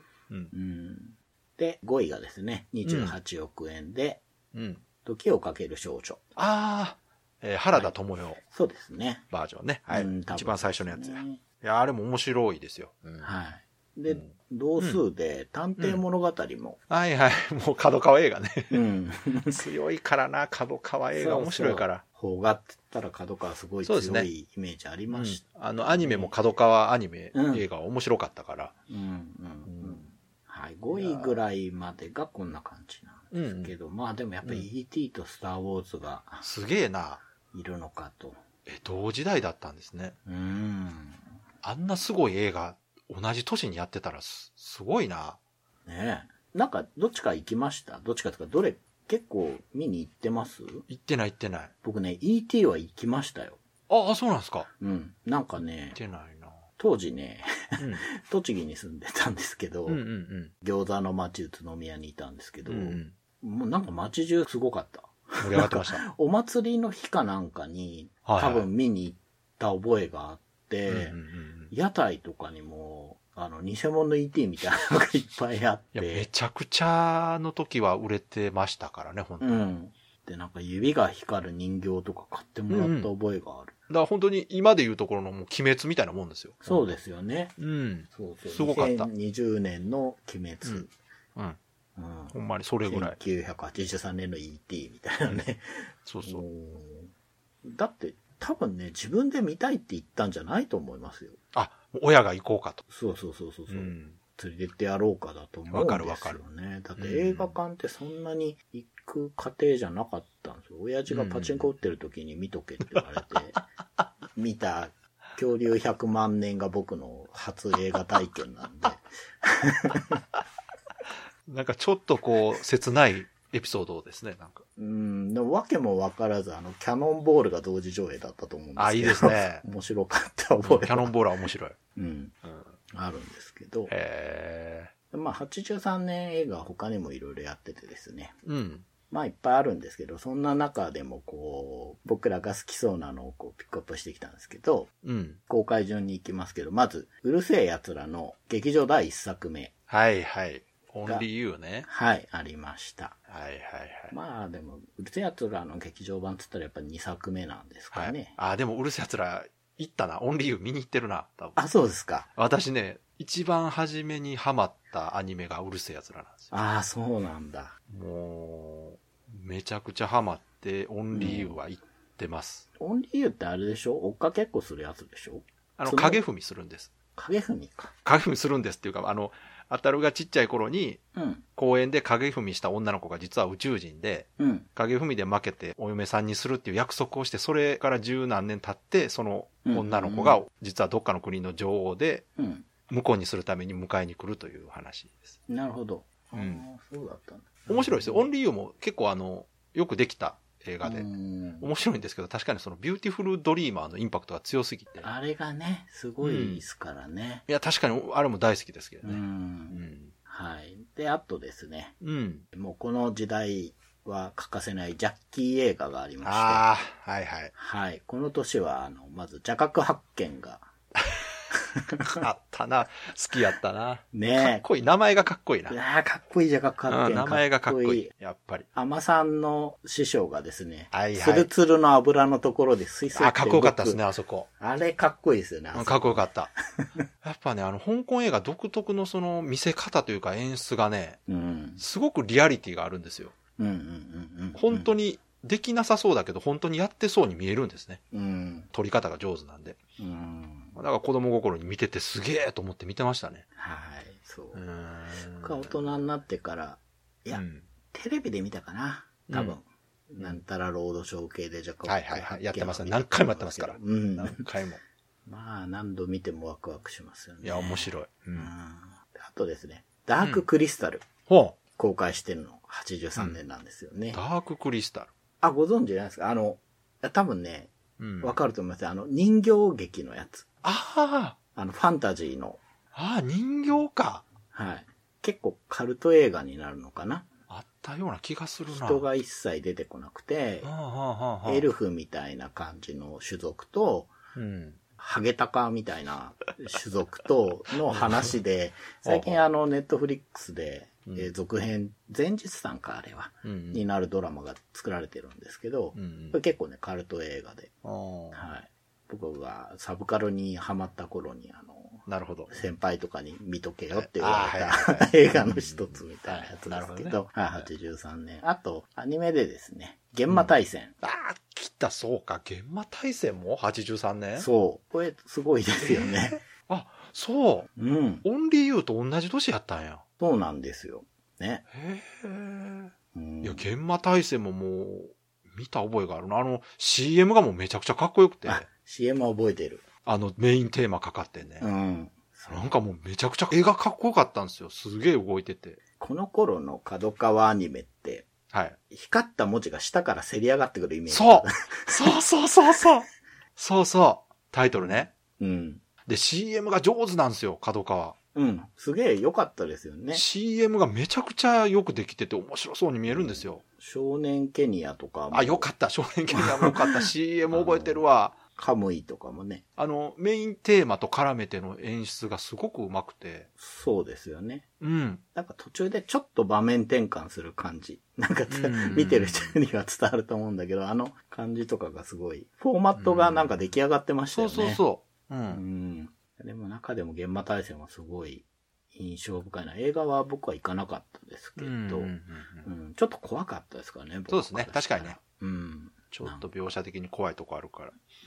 で、5位がですね、28億円で、時をかける少女。 原田知世。 そうですね。 バージョンね。はい。一番最初のやつや。いや、あれも面白いですよ。 はい。で、同数で探偵物語も。 はいはい。もう角川映画ね。強いからな、角川映画面白いから。 邦画って言ったら角川すごい強いイメージありました。 アニメも角川アニメ映画は面白かったから。 はい。5位ぐらいまでがこんな感じなんですけど、まあでもやっぱり E.T. とスター・ウォーズが。 すげえな。 いるのかと。 同時代だったんですね。あんなすごい映画、同じ年にやってたらすごいな。 ねえ。なんか、どっちか行きました？どっちかとか、どれ、結構見に行ってます？ 行ってない。 僕ね、E.T. は行きましたよ。 ああ、そうなんですか。 なんかね、 行ってないな。 当時ね、栃木に住んでたんですけど、餃子の町宇都宮にいたんですけど、もうなんか街中すごかった。 盛り上がってました。 お祭りの日かなんかに、多分見に行った覚えがあって、屋台とかにも、偽物 E.T. みたいなのがいっぱいあって。 いや、めちゃくちゃの時は売れてましたからね、本当に。 で、なんか指が光る人形とか買ってもらった覚えがある。 だから本当に今でいうところのもう鬼滅みたいなもんですよ。 そうですよね。 そう。すごかった。 2020年の鬼滅。 うん。ほんまにそれぐらい。 1983年の E.T. みたいなね。 そうそう。 だって、多分ね、自分で見たいって言ったんじゃないと思いますよ。 あ、親が行こうかと。 そう。連れてってやろうかだと思うんですよね。わかる。だって映画館ってそんなに行く過程じゃなかったんですよ。親父がパチンコ打ってる時に見とけって言われて、見た恐竜100万年が僕の初映画体験なんで。 なんかちょっとこう、切ないエピソードですね、なんか。 でも訳も分からず、キャノンボールが同時上映だったと思うんですけど。 あ、いいですね。 面白かった覚え。 キャノンボールは面白い。 あるんですけど。まあ、83年映画は他にもいろいろやっててですね。まあ、いっぱいあるんですけど、そんな中でもこう、僕らが好きそうなのをこうピックアップしてきたんですけど、公開順に行きますけど、まず、うるせえ奴らの劇場第1作目。 はいはい。オンリーユーね。 はい、ありました。 はいはいはい。 まあでも、うるせえ奴らの劇場版って言ったらやっぱり2作目なんですかね。 でもうるせえ奴ら行ったな。オンリーユー見に行ってるな。多分。 あ、そうですか。 私ね、一番初めにハマったアニメがうるせえ奴らなんですよ。 ああ、そうなんだ。 もう、めちゃくちゃハマって、オンリーユーは行ってます。 オンリーユーってあれでしょ？追っかけっこするやつでしょ？ 影踏みするんです。 影踏みか。 影踏みするんですっていうか、あたるがちっちゃい頃に、公園で影踏みした女の子が実は宇宙人で、影踏みで負けてお嫁さんにするっていう約束をして、それから十何年経って、その女の子が実はどっかの国の女王で、向こうにするために迎えに来るという話です。 なるほど。そうだったんだ。 面白いですよ。オンリーユーも結構よくできた映画で、面白いんですけど、確かにそのビューティフルドリーマーのインパクトが強すぎて。 あれがね、すごいですからね。 いや、確かにあれも大好きですけどね。 はい。で、あとですね。もうこの時代は欠かせないジャッキー映画がありまして。 はいはい。 はい。この年は、まず邪覚発見が。 あったな。好きやったな。 ねえ。 かっこいい。名前がかっこいいな。 いやかっこいいじゃかっこいい。 名前がかっこいい。やっぱり。 海女さんの師匠がですね、ツルツルの油のところでスイスイってかっこよかったですね、あそこ。 あれかっこいいですよね。 かっこよかった。やっぱね、香港映画独特のその見せ方というか演出がね、すごくリアリティがあるんですよ。本当にできなさそうだけど、本当にやってそうに見えるんですね。撮り方が上手なんで。だから子供心に見ててすげえと思って見てましたね。 はい、そう。僕は大人になってから、いや、テレビで見たかな多分。なんたらロードショー系でじゃはいはいはい。やってますね。何回もやってますから。何回も。 まあ、何度見てもワクワクしますよね。 いや、面白い。 あとですね、ダーククリスタル。公開してるの、83年なんですよね。 ダーククリスタル。 あ、ご存知ないですか多分ね、わかると思います。人形劇のやつ。ファンタジーの。 人形か。 はい。結構カルト映画になるのかな。 あったような気がするな。 人が一切出てこなくて、エルフみたいな感じの種族と、ハゲタカみたいな種族との話で、最近ネットフリックスで、続編、前日さんかあれは、になるドラマが作られてるんですけど、これ結構ね、カルト映画で、はい。僕がサブカルにハマった頃に、 なるほど。 先輩とかに見とけよって言われた映画の一つみたいなやつですけど、83年。あと、アニメでですね、幻魔大戦。 来た、そうか。幻魔大戦も 83 年？ そう。これ、すごいですよね。 そう。オンリーユーと同じ年やったんや。 そうなんですよ。ね。 いや、幻魔大戦ももう、見た覚えがあるな。CM がもうめちゃくちゃかっこよくて。 CM は覚えてる。 メインテーマかかってね。なんかもうめちゃくちゃ絵がかっこよかったんですよ。すげえ動いてて。 この頃の角川アニメって、光った文字が下からせり上がってくるイメージ。 そう。タイトルね。で、CM が上手なんですよ、角川。 すげえ良かったですよね。 CM がめちゃくちゃよくできてて面白そうに見えるんですよ。 少年ケニアとかも。 よかった。少年ケニアもよかった。CM 覚えてるわ。 カムイとかもね。 メインテーマと絡めての演出がすごく上手くて。 そうですよね。なんか途中でちょっと場面転換する感じ。なんか見てる人には伝わると思うんだけど、感じとかがすごい。フォーマットがなんか出来上がってましたよね。 そう。 でも中でも幻魔大戦はすごい印象深いな。映画は僕は行かなかったですけど、ちょっと怖かったですからね、 そうですね、確かにね。 うん。 ちょっと描写的に怖いとこあるから。うん。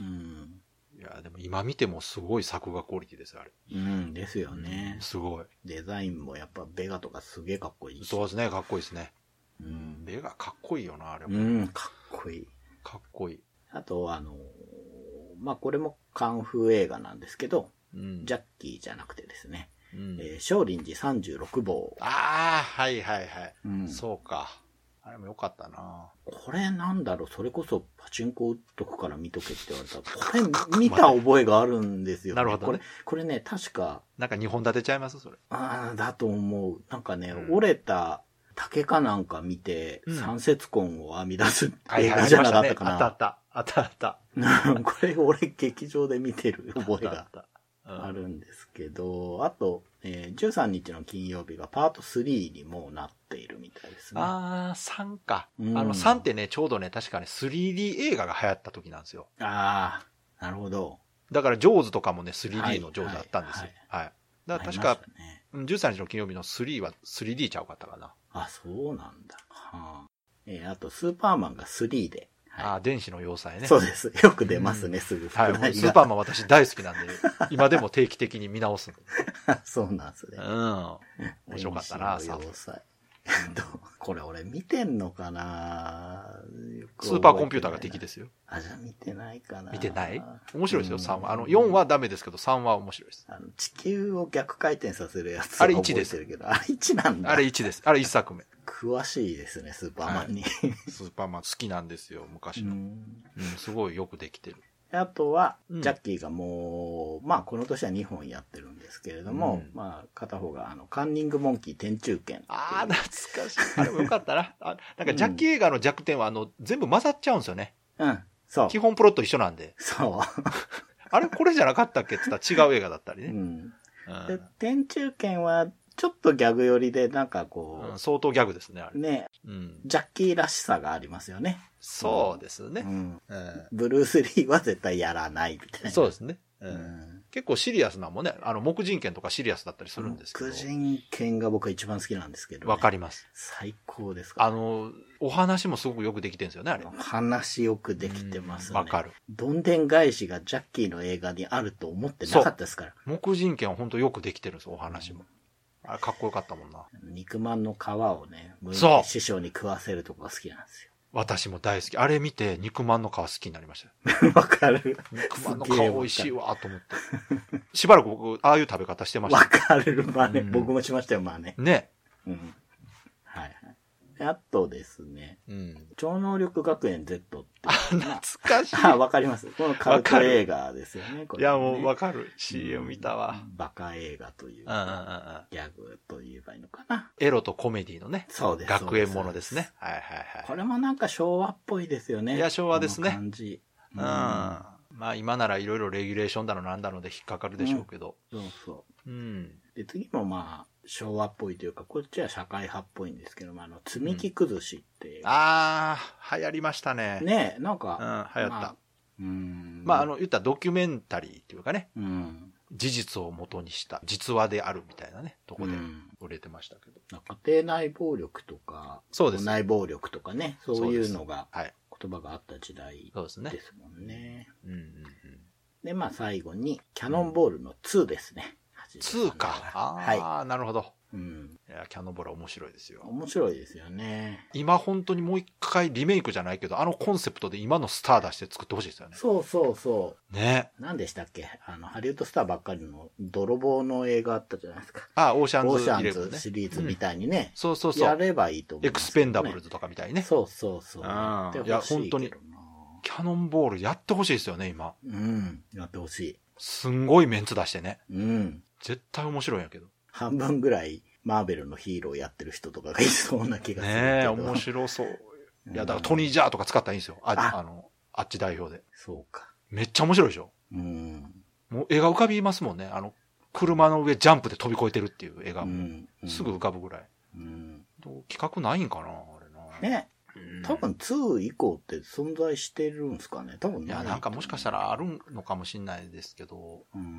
いや、でも今見てもすごい作画クオリティですよ、あれ。 うん、ですよね。 すごい。 デザインもやっぱベガとかすげえかっこいいし。 そうですね、かっこいいですね。うん、ベガかっこいいよな、あれも。 うん、かっこいい。 かっこいい。 あと、まあ、これもカンフー映画なんですけど、ジャッキーじゃなくてですね、少林寺36号。 ああ、はいはいはい。そうか。あれもよかったな。 これなんだろう、それこそパチンコ打っとくから見とけって言われたら、これ見た覚えがあるんですよ、ね。なるほど、ね。これね、確か。 なんか2本立てちゃいますそれ。 ああ、だと思う。なんかね、折れた竹かなんか見て、三節棍を編み出す映画じゃなかったかな。 あったあった。 これ俺劇場で見てる覚えがあるんですけど、あと、13日の金曜日がパート3にもうなっているみたいですね。 ああ、3か。3ってね、ちょうどね、確かね、3D 映画が流行った時なんですよ。 ああ、なるほど。 だから、ジョーズとかもね、3D のジョーズだったんですよ。はい。だから確か、13日の金曜日の3は 3D ちゃうかったかな。 あ、そうなんだ。はあ。あと、スーパーマンが3で。 ああ、電子の要塞ね。 そうです。よく出ますね、すぐ。 はい。スーパーマン私大好きなんで、今でも定期的に見直す。 そうなんですね。 面白かったな、 要塞。これ俺見てんのかなスーパーコンピューターが敵ですよ。 あ、じゃあ見てないかな。 見てない？面白いですよ、3は。4はダメですけど、3は面白いです。 地球を逆回転させるやつあれ1です。 あれ1なんだ。 あれ1です。あれ1作目。 詳しいですね、スーパーマンに。 スーパーマン好きなんですよ、昔の。すごいよくできてる。 あとは、ジャッキーがもう、まあこの年は2本やってるんですけれども、まあ片方がカンニングモンキー天中剣。 ああ、懐かしい。あれもよかったな。なんかジャッキー映画の弱点は全部混ざっちゃうんですよね。 うん、そう。 基本プロット一緒なんで。 そう。 あれこれじゃなかったっけって言ったら違う映画だったりね。 で天中剣は、ちょっとギャグ寄りで、なんかこう、 相当ギャグですね、あれ。 ね、ジャッキーらしさがありますよね。 そうですね。 ブルース・リーは絶対やらないみたいな。 そうですね。結構シリアスなもんね。木人剣とかシリアスだったりするんですけど。 木人剣が僕は一番好きなんですけど、 わかります。 最高ですか、 お話もすごくよくできてるんですよね、あれ。 話よくできてますね。 わかる。 どんでん返しがジャッキーの映画にあると思ってなかったですから。 木人剣は本当よくできてるんですよ、お話も。あれかっこよかったもんな。 肉まんの皮をね、師匠に食わせるとこが好きなんですよ。 私も大好き。あれ見て肉まんの皮好きになりましたよ。わかる。 肉まんの皮美味しいわと思って。しばらく僕、ああいう食べ方してました。 わかる。まあね、僕もしましたよ、まあね。 ね。 はいはい。あとですね、超能力学園 Z って。 懐かしい。 わかります。このカルト映画ですよね。 いや、もうわかる。CM 見たわ。 バカ映画というか、ギャグと言えばいいのかな。 エロとコメディのね。 そうです。 学園ものですね。はいはいはい。 これもなんか昭和っぽいですよね。 いや、昭和ですね。 感じ。 まあ今ならいろいろレギュレーションだのなんだので引っかかるでしょうけど。 そうそう。で、次もまあ、昭和っぽいというか、こっちは社会派っぽいんですけども、積み木崩しって。 流行りましたね。 ねえ、なんか。 流行った。まあ、言ったらドキュメンタリーっていうかね。事実を元にした実話であるみたいなね、とこで売れてましたけど。 家庭内暴力とか、 そうです。 内暴力とかね、そういうのが、言葉があった時代ですもんね。で、まあ最後に、キャノンボールの2ですね。 2か。はい。なるほど。いや、キャノンボールは面白いですよ。 面白いですよね。 今本当にもう一回リメイクじゃないけど、コンセプトで今のスター出して作ってほしいですよね。 そうそうそう。 ね。 何でしたっけハリウッドスターばっかりの泥棒の映画あったじゃないですか。 オーシャンズシリーズみたいにね。 そうそうそう。 やればいいと思う。 エクスペンダブルズとかみたいにね。 そうそうそう。いや、本当に。キャノンボールやってほしいですよね、今。 やってほしい。 すんごいメンツ出してね。絶対面白いんやけど。 半分ぐらいマーベルのヒーローやってる人とかがいそうな気がするけど。 ねえ、面白そう。いや、だからトニー・ジャーとか使ったらいいんですよ。あっち代表で。 そうか。 めっちゃ面白いでしょ。もう絵が浮かびますもんね。車の上ジャンプで飛び越えてるっていう絵が。すぐ浮かぶぐらい。企画ないんかな、あれな。 ね。多分2以降って存在してるんですかね。多分いや、なんかもしかしたらあるのかもしれないですけど。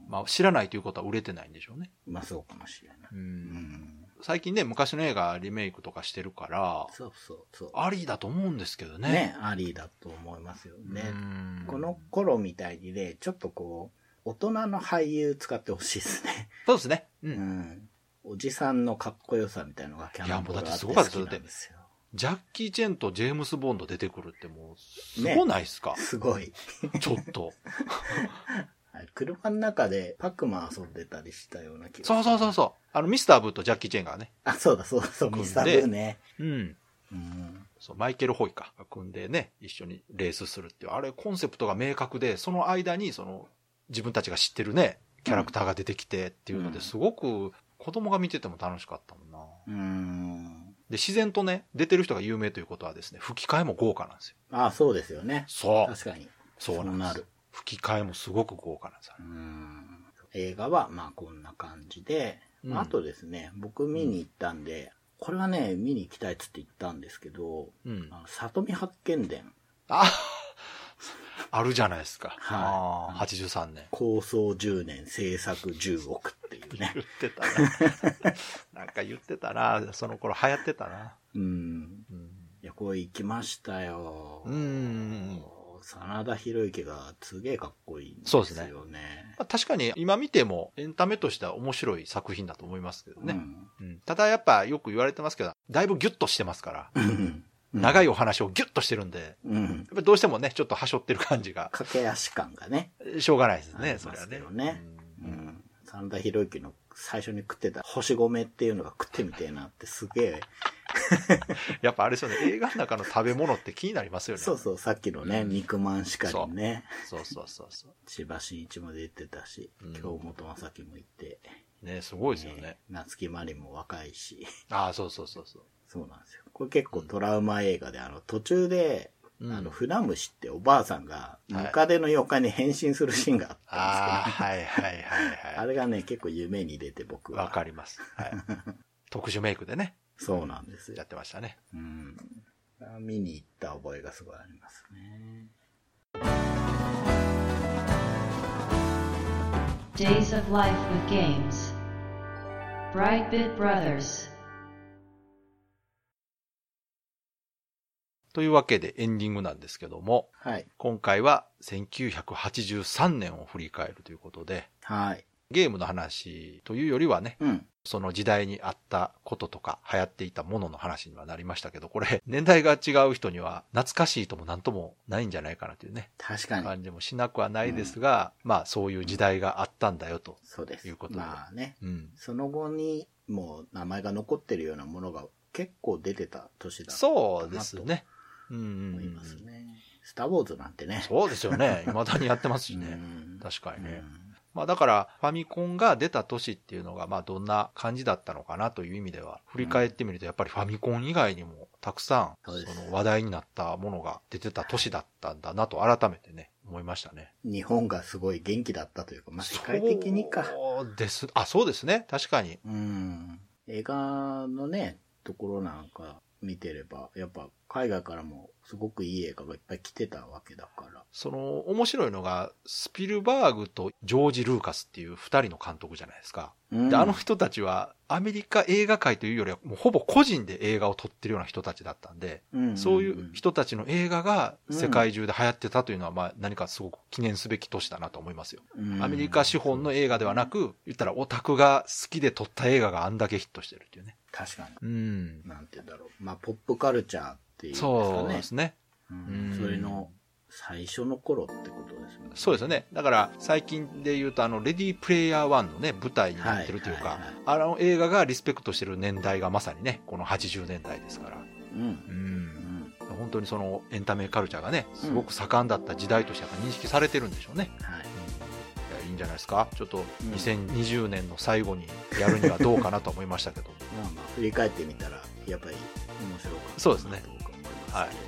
まあ知らないということは売れてないんでしょうね。 まあそうかもしれない。 最近ね、昔の映画リメイクとかしてるから、 そう。 ありだと思うんですけどね。 ね、ありだと思いますよね。この頃みたいにね、ちょっとこう、大人の俳優使ってほしいですね。 そうですね。 おじさんのかっこよさみたいなのがキャノンボールあって好きなんですよ。 ジャッキー・チェンとジェームス・ボンド出てくるってもう、すごないですか、 ね、すごい。 ちょっと。 車の中でパックマン遊んでたりしたような気がする。そう。ミスター・ブーとジャッキー・チェンがね。 あ、そうだ、ミスター・ブーね。 そう、マイケル・ホイか。組んでね、一緒にレースするっていう。あれ、コンセプトが明確で、その間に、自分たちが知ってるね、キャラクターが出てきてっていうので、すごく子供が見てても楽しかったもんな。で、自然とね、出てる人が有名ということはですね、吹き替えも豪華なんですよ。 あ、そうですよね。 そう。 確かに。 そうなんです。吹き替えもすごく豪華なんですよ。 映画はまあこんな感じで、あとですね、僕見に行ったんで、これはね、見に行きたいっつって言ったんですけど、里見八犬伝。 あるじゃないですか。はい。83年。 構想10年、制作10億っていうね。 言ってたな。なんか言ってたな。その頃流行ってたな。 いや、これ行きましたよ。真田広之がすげえかっこいいんですよね。そうですね。 まあ、確かに今見てもエンタメとしては面白い作品だと思いますけどね。ただやっぱよく言われてますけど、だいぶギュッとしてますから。長いお話をギュッとしてるんで、やっぱりどうしてもね、ちょっとはしょってる感じが。 駆け足感がね。 しょうがないですね、それはね。 真田広之の最初に食ってた星米っていうのが食ってみてえなってすげえ。 やっぱあれですよね、映画の中の食べ物って気になりますよね。 そう、さっきのね、肉まんしかりね。 そう。 千葉真一も出てたし、京本政樹もいて。 ね、すごいですよね。 夏木マリも若いし。 ああ、そう。 そうなんですよ。これ結構トラウマ映画で、途中で、船虫っておばあさんが、ムカデの妖怪に変身するシーンがあったんですけど、あれがね、結構夢に出て僕は。 わかります。はい。特殊メイクでね。 そうなんですよ。 やってましたね。 見に行った覚えがすごいありますね。 Days of Life with Games Brightbit Brothers というわけでエンディングなんですけども、今回は1983年を振り返るということで、ゲームの話というよりはね、その時代にあったこととか流行っていたものの話にはなりましたけど、これ年代が違う人には懐かしいともなんともないんじゃないかなというね、 確かに感じもしなくはないですが、まあそういう時代があったんだよということで。 まあね、その後にもう名前が残ってるようなものが結構出てた年だったなと。 そうですね。 思いますね。スター・ウォーズなんてね。 そうですよね。未だにやってますしね。確かにね。まあだからファミコンが出た年っていうのがまあどんな感じだったのかなという意味では振り返ってみるとやっぱりファミコン以外にもたくさんその話題になったものが出てた年だったんだなと改めてね思いましたね。 日本がすごい元気だったというか、まあ世界的にか。 そうです。そうですね。確かに。 映画のねところなんか見てればやっぱ海外からもすごくいい映画がいっぱい来てたわけだから。 その面白いのがスピルバーグとジョージ・ルーカスっていう二人の監督じゃないですか。で、あの人たちはアメリカ映画界というよりはもうほぼ個人で映画を撮ってるような人たちだったんで、そういう人たちの映画が世界中で流行ってたというのはまあ何かすごく記念すべき年だなと思いますよ。アメリカ資本の映画ではなく、言ったらオタクが好きで撮った映画があんだけヒットしてるっていうね。 確かに。なんて言うんだろう。まあポップカルチャーっていうんですかね。 そうですね。 それの最初の頃ってことですね。 そうですよね。だから最近で言うとレディープレイヤー1のね舞台になってるというか、あの映画がリスペクトしてる年代がまさにねこの80年代ですから、本当にそのエンタメカルチャーがねすごく盛んだった時代としてやっぱ認識されてるんでしょうね。いいんじゃないですか。ちょっと2020年の最後にやるにはどうかなと思いましたけどまあ振り返ってみたらやっぱり面白かったなと僕は思いますけれど。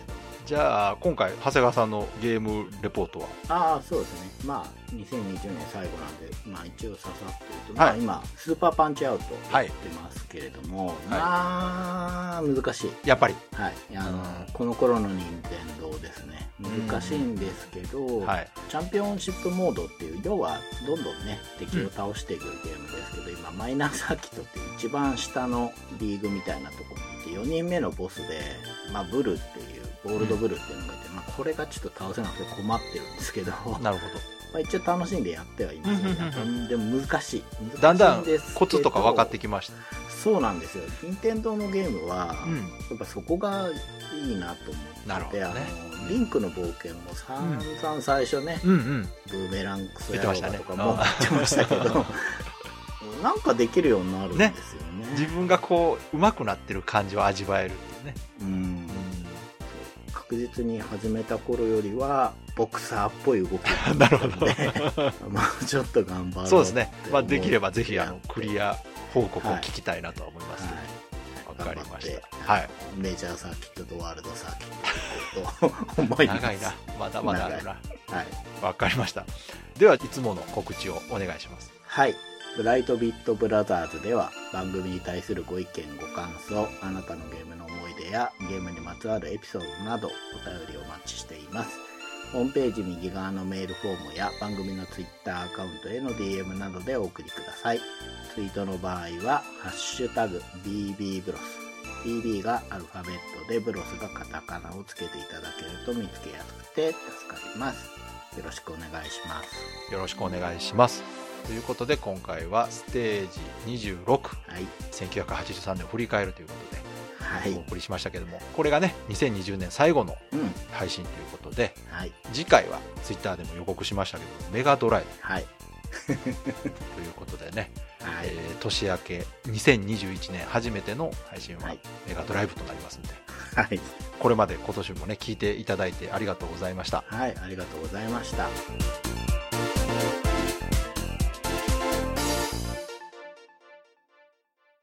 じゃあ今回長谷川さんのゲームレポートは？ そうですね。まあ2020年最後なんで、まあ一応ささっと言うと、まあ今スーパーパンチアウトやってますけれども、まあ難しい。 やっぱり。 はい。この頃の任天堂ですね。難しいんですけど、チャンピオンシップモードっていう、要はどんどんね敵を倒していくゲームですけど、今マイナーサーキットっていう一番下のリーグみたいなところにいて、4人目のボスで、まあブルっていうゴールドブルっていうのがいて、まあこれがちょっと倒せなくて困ってるんですけど、 なるほど。 まあ、一応楽しんでやってはいますよね。でも難しい。 だんだんコツとか分かってきました。 そうなんですよ。任天堂のゲームは、やっぱそこがいいなと思ってて、リンクの冒険も散々最初ね、ブーメランクソやろうとかも言ってましたけど、なんかできるようになるんですよね。 自分がこう上手くなってる感じを味わえるっていうね。 確実に始めた頃よりはボクサーっぽい動きになるほど。 まあちょっと頑張ろう。 そうですね。まあできればぜひクリア報告を聞きたいなとは思います。わかりました。はい。 メジャーサーキットとワールドサーキットと思います。 長いな。まだまだあるな。 はい。 わかりました。ではいつもの告知をお願いします。 はい。ブライトビットブラザーズでは番組に対するご意見ご感想、あなたのゲームの思い出やゲームにまつわるエピソードなどお便りをお待ちしています。ホームページ右側のメールフォームや番組のツイッターアカウントへの DM などでお送りください。ツイートの場合はハッシュタグ BB ブロス、 BB がアルファベットでブロスがカタカナをつけていただけると見つけやすくて助かります。よろしくお願いします。 よろしくお願いします。ということで今回はステージ26、1983年を振り返るということでお送りしましたけども、これがね2020年最後の配信ということで、次回はツイッターでも予告しましたけどメガドライブ、ということでね、年明け2021年初めての配信はメガドライブとなりますので、これまで今年もね聞いていただいてありがとうございました。 ありがとうございました。